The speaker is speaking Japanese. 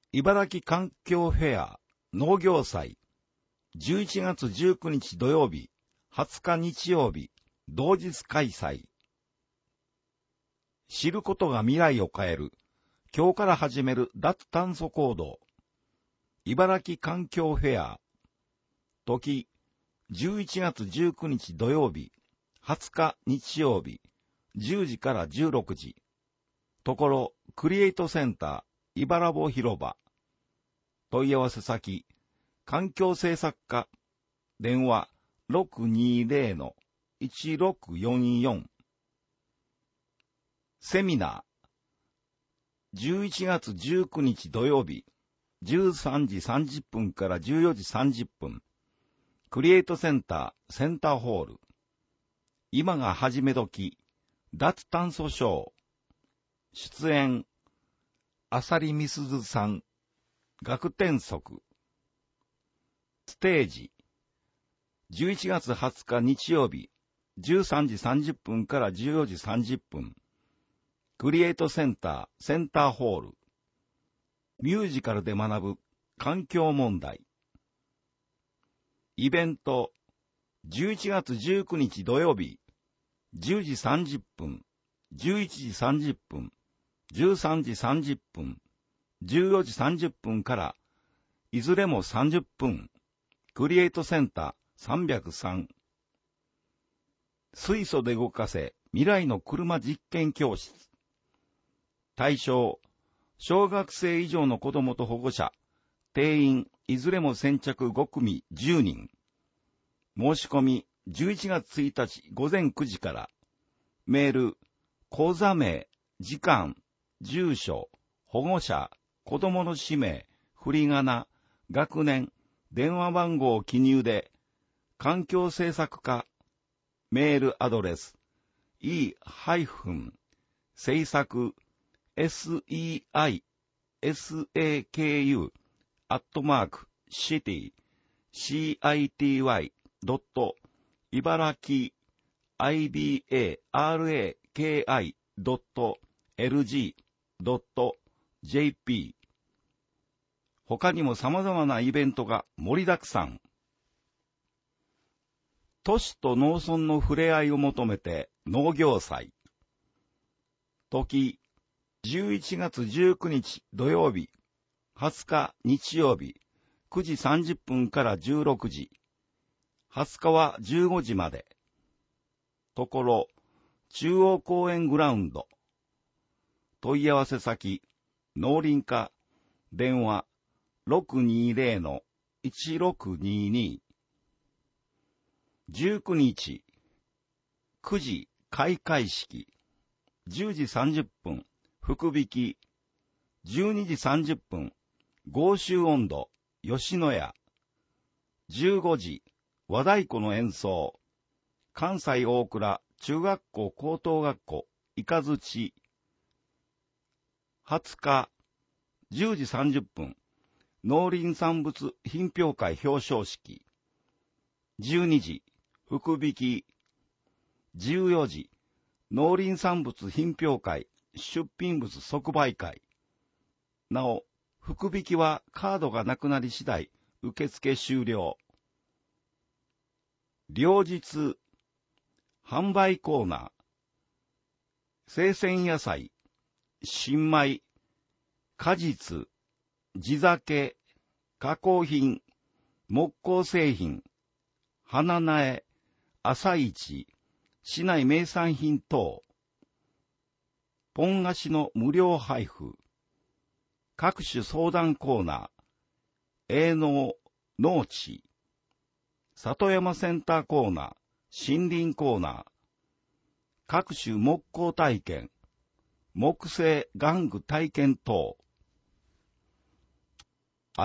茨城環境フェア農業祭11月19日土曜日、20日日曜日、同日開催。知ることが未来を変える。今日から始める脱炭素行動。茨城環境フェア。時、11月19日土曜日、20日日曜日、10時から16時。ところ、クリエイトセンター、茨穂広場。問い合わせ先、環境政策課。電話、620-1644。セミナー。11月19日土曜日、13時30分から14時30分。クリエイトセンター、センターホール。今が始め時、脱炭素ショー。出演、浅利美鈴さん、学天則。ステージ、11月20日日曜日、13時30分から14時30分。クリエイトセンター、センターホール。ミュージカルで学ぶ環境問題。イベント、11月19日土曜日、10時30分、11時30分、13時30分、14時30分から、いずれも30分、クリエイトセンター303。水素で動かせ未来の車実験教室。対象、小学生以上の子供と保護者、定員、いずれも先着5組10人。申し込み、11月1日午前9時から。メール、講座名、時間、住所、保護者、子供の氏名、振り仮名、学年、電話番号を記入で、環境政策課、メールアドレス、政策、city,city,ibaraki.lg.jp。他にも様々なイベントが盛りだくさん。都市と農村の触れ合いを求めて農業祭。時、11月19日土曜日、20日日曜日、9時30分から16時。20日は15時まで。ところ、中央公園グラウンド。問い合わせ先、農林課、電話、620-1622。19日、9時開会式。10時30分、福引き。12時30分、合衆音頭、吉野家。15時、和太鼓の演奏。関西大倉中学校高等学校、いかづち。20日、10時30分、農林産物品評会表彰式。12時、福引き。14時、農林産物品評会出品物即売会。なお、福引きはカードがなくなり次第、受付終了。両日、販売コーナー。生鮮野菜、新米、果実、地酒、加工品、木工製品、花苗、朝市、市内名産品等。ポン菓子の無料配布。各種相談コーナー。営農、農地。里山センターコーナー。森林コーナー。各種木工体験。木製玩具体験等。